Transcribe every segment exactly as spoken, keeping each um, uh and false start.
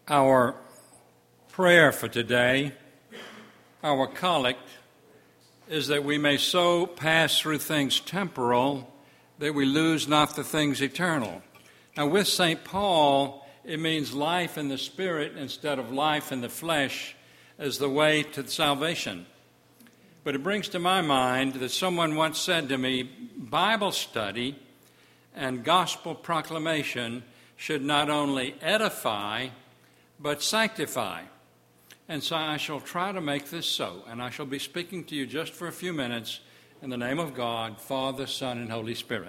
Our prayer for today, our collect, is that we may so pass through things temporal that we lose not the things eternal. Now, with Saint Paul, it means life in the spirit instead of life in the flesh as the way to salvation. But it brings to my mind that someone once said to me, Bible study and gospel proclamation should not only edify, but sanctify. And so I shall try to make this so, and I shall be speaking to you just for a few minutes in the name of God, Father, Son, and Holy Spirit.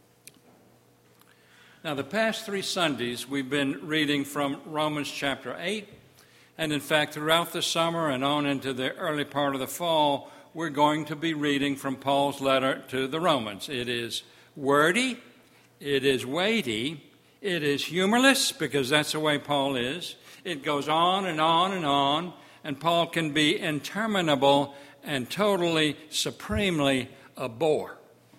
Now, the past three Sundays, we've been reading from Romans chapter eight, and in fact, throughout the summer and on into the early part of the fall, we're going to be reading from Paul's letter to the Romans. It is wordy, it is weighty, it is humorless, because that's the way Paul is. It goes on and on and on, and Paul can be interminable and totally, supremely a bore.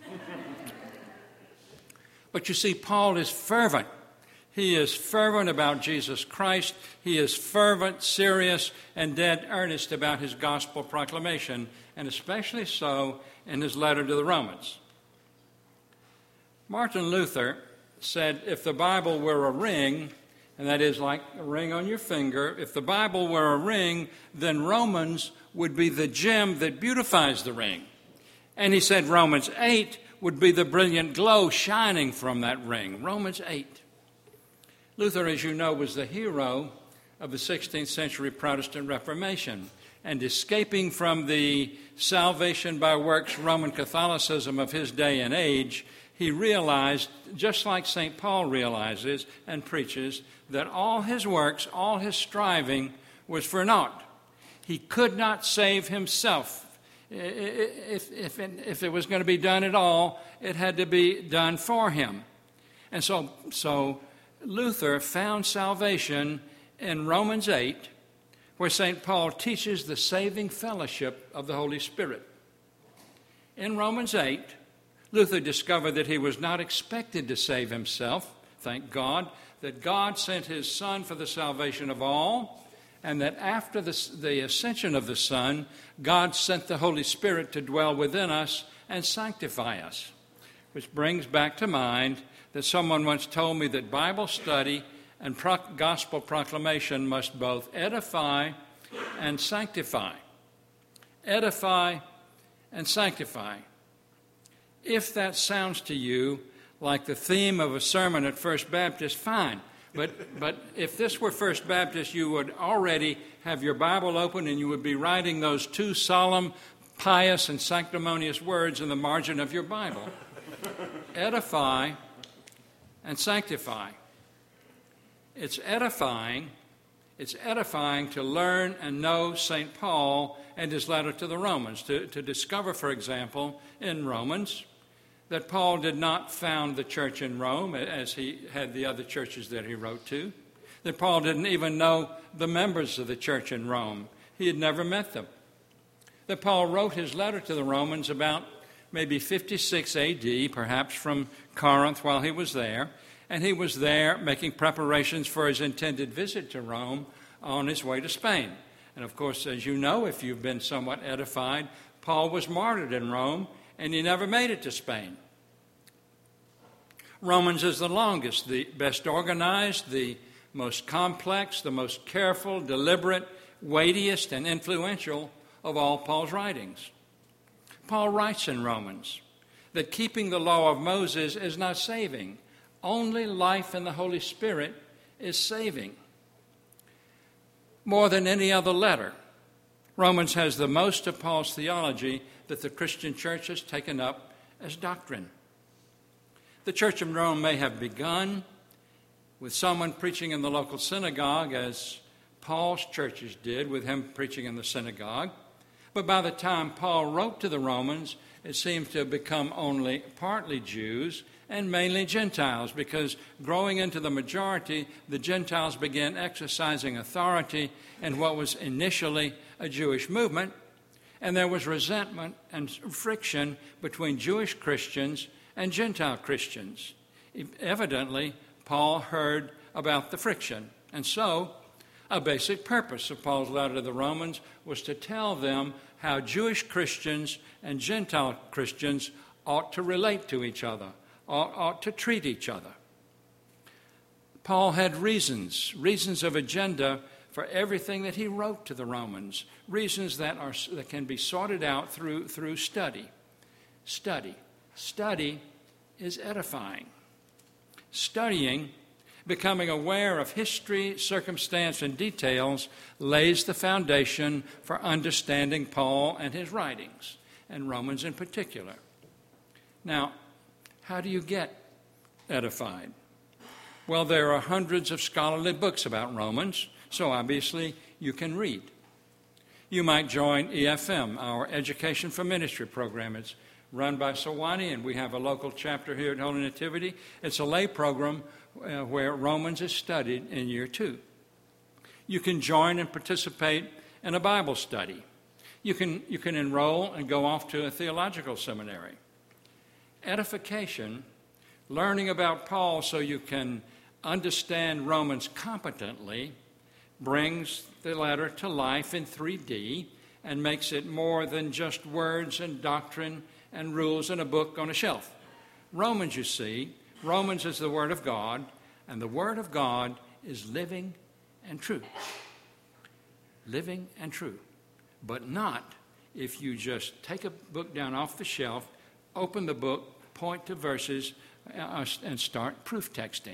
But you see, Paul is fervent. He is fervent about Jesus Christ. He is fervent, serious, and dead earnest about his gospel proclamation, and especially so in his letter to the Romans. Martin Luther said, if the Bible were a ring, and that is like a ring on your finger, if the Bible were a ring, then Romans would be the gem that beautifies the ring. And he said Romans eight would be the brilliant glow shining from that ring. Romans eight. Luther, as you know, was the hero of the sixteenth century Protestant Reformation. And escaping from the salvation by works Roman Catholicism of his day and age, he realized, just like Saint Paul realizes and preaches, that all his works, all his striving was for naught. He could not save himself. If, if, if it was going to be done at all, it had to be done for him. And so, so Luther found salvation in Romans eight, where Saint Paul teaches the saving fellowship of the Holy Spirit. In Romans eight, Luther discovered that he was not expected to save himself, thank God, that God sent his Son for the salvation of all, and that after the, the ascension of the Son, God sent the Holy Spirit to dwell within us and sanctify us. Which brings back to mind that someone once told me that Bible study and pro- gospel proclamation must both edify and sanctify. Edify and sanctify. If that sounds to you like the theme of a sermon at First Baptist, fine. But but if this were First Baptist, you would already have your Bible open and you would be writing those two solemn, pious, and sanctimonious words in the margin of your Bible. Edify and sanctify. It's edifying. It's edifying to learn and know Saint Paul and his letter to the Romans, to, to discover, for example, in Romans, that Paul did not found the church in Rome as he had the other churches that he wrote to, that Paul didn't even know the members of the church in Rome. He had never met them. That Paul wrote his letter to the Romans about maybe fifty-six A D, perhaps from Corinth while he was there, and he was there making preparations for his intended visit to Rome on his way to Spain. And of course, as you know, if you've been somewhat edified, Paul was martyred in Rome, and he never made it to Spain. Romans is the longest, the best organized, the most complex, the most careful, deliberate, weightiest, and influential of all Paul's writings. Paul writes in Romans that keeping the law of Moses is not saving. Only life in the Holy Spirit is saving. More than any other letter, Romans has the most of Paul's theology that the Christian church has taken up as doctrine. The church of Rome may have begun with someone preaching in the local synagogue, as Paul's churches did, with him preaching in the synagogue. But by the time Paul wrote to the Romans, it seems to have become only partly Jews and mainly Gentiles, because growing into the majority, the Gentiles began exercising authority in what was initially a Jewish movement, and there was resentment and friction between Jewish Christians and Gentile Christians. Evidently, Paul heard about the friction, and so A basic purpose of Paul's letter to the Romans was to tell them how Jewish Christians and Gentile Christians ought to relate to each other, ought, ought to treat each other. Paul had reasons, reasons of agenda for everything that he wrote to the Romans, reasons that are that can be sorted out through, through study. Study. Study is edifying. Studying, becoming aware of history, circumstance, and details, lays the foundation for understanding Paul and his writings, and Romans in particular. Now, how do you get edified? Well, there are hundreds of scholarly books about Romans, so obviously you can read. You might join E F M, our Education for Ministry program. It's run by Sewanee, and we have a local chapter here at Holy Nativity. It's a lay program uh, where Romans is studied in year two. You can join and participate in a Bible study. You can, you can enroll and go off to a theological seminary. Edification, learning about Paul so you can understand Romans competently, brings the letter to life in three D and makes it more than just words and doctrine and rules in a book on a shelf. Romans, you see, Romans is the Word of God, and the Word of God is living and true. Living and true. But not if you just take a book down off the shelf, open the book, point to verses, uh, and start proof texting.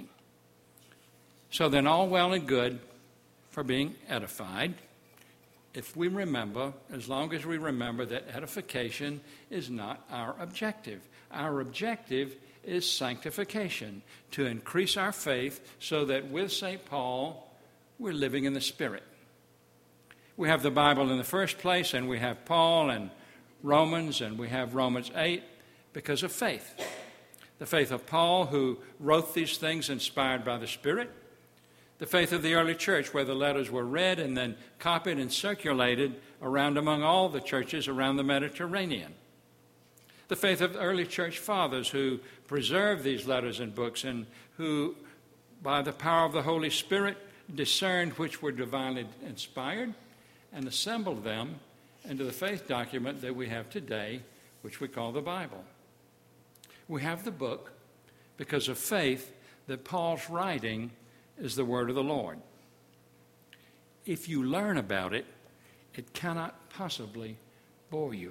So then all well and good for being edified, if we remember, as long as we remember that edification is not our objective. Our objective is sanctification, to increase our faith so that with Saint Paul, we're living in the Spirit. We have the Bible in the first place, and we have Paul and Romans, and we have Romans eight because of faith. The faith of Paul, who wrote these things inspired by the Spirit. The faith of the early church, where the letters were read and then copied and circulated around among all the churches around the Mediterranean. The faith of the early church fathers who preserved these letters and books and who, by the power of the Holy Spirit, discerned which were divinely inspired and assembled them into the faith document that we have today, which we call the Bible. We have the book because of faith that Paul's writing is the word of the Lord. If you learn about it, it cannot possibly bore you.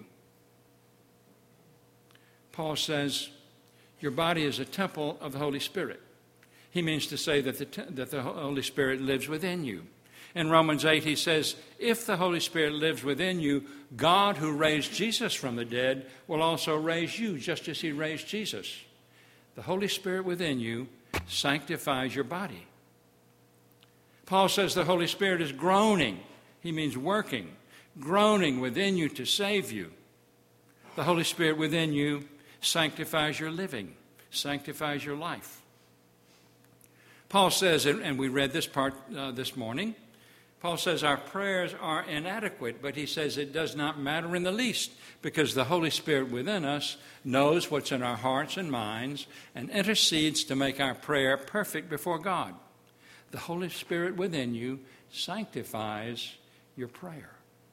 Paul says, your body is a temple of the Holy Spirit. He means to say that the, te- that the Holy Spirit lives within you. In Romans eight, he says, if the Holy Spirit lives within you, God who raised Jesus from the dead will also raise you, just as he raised Jesus. The Holy Spirit within you sanctifies your body. Paul says the Holy Spirit is groaning. He means working, groaning within you to save you. The Holy Spirit within you sanctifies your living, sanctifies your life. Paul says, and we read this part uh, this morning, Paul says our prayers are inadequate, but he says it does not matter in the least because the Holy Spirit within us knows what's in our hearts and minds and intercedes to make our prayer perfect before God. The Holy Spirit within you sanctifies your prayer.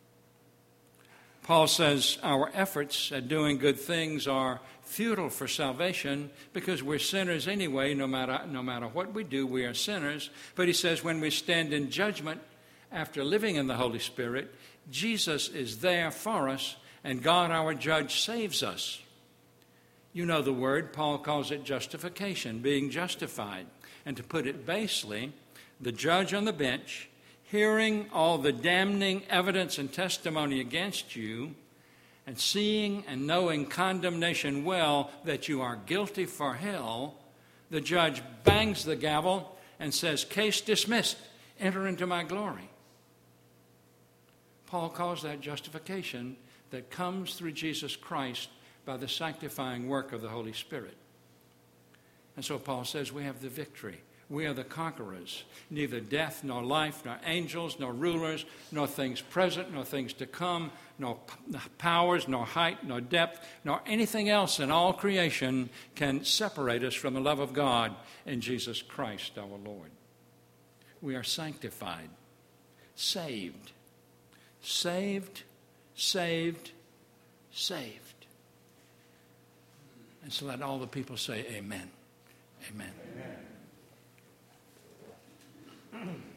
Paul says our efforts at doing good things are futile for salvation because we're sinners anyway. No matter, no matter what we do, we are sinners. But he says when we stand in judgment after living in the Holy Spirit, Jesus is there for us, and God, our judge, saves us. You know the word. Paul calls it justification, being justified. And to put it basely, the judge on the bench, hearing all the damning evidence and testimony against you, and seeing and knowing condemnation well that you are guilty for hell, the judge bangs the gavel and says, case dismissed, enter into my glory. Paul calls that justification that comes through Jesus Christ by the sanctifying work of the Holy Spirit. And so Paul says we have the victory. We are the conquerors. Neither death, nor life, nor angels, nor rulers, nor things present, nor things to come, nor powers, nor height, nor depth, nor anything else in all creation can separate us from the love of God in Jesus Christ our Lord. We are sanctified. saved. Saved, saved, saved. And so let all the people say amen. Amen. Amen.